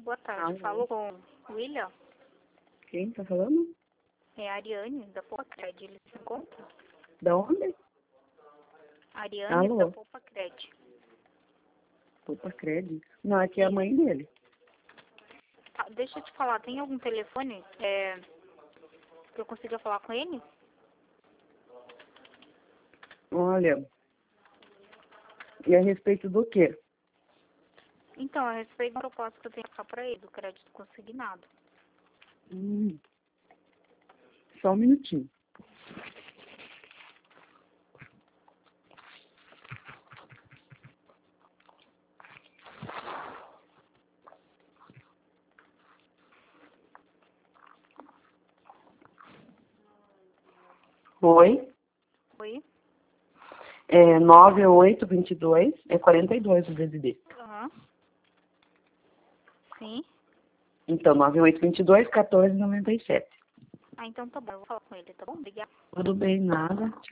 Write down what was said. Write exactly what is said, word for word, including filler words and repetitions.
Boa tarde. Alô? Falo com o William. Quem tá falando? É a Ariane, da Poupa Cred. Ele se encontra? Da onde? Ariane, Alô? da Poupa Cred. Poupa Cred? Não, aqui é a mãe dele. Ah, deixa eu te falar, tem algum telefone é, que eu consiga falar com ele? Olha, e a respeito do quê? Então, a respeito da proposta que eu tenho que passar para ele, do crédito consignado. Hum, só um minutinho. Oi? Oi? É nove oito dois dois, é quarenta e dois o D D D. Aham. Sim. Então, nove oito dois dois, quatorze noventa e sete. Ah, então tá bom, eu vou falar com ele, tá bom? Obrigada. Tudo bem, nada.